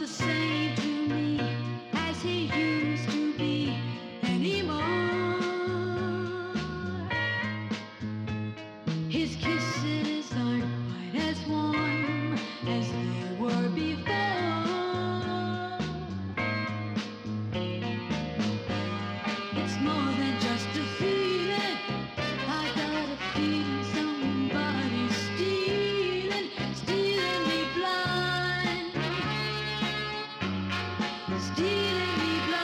same to me as he used to be anymore. His kiss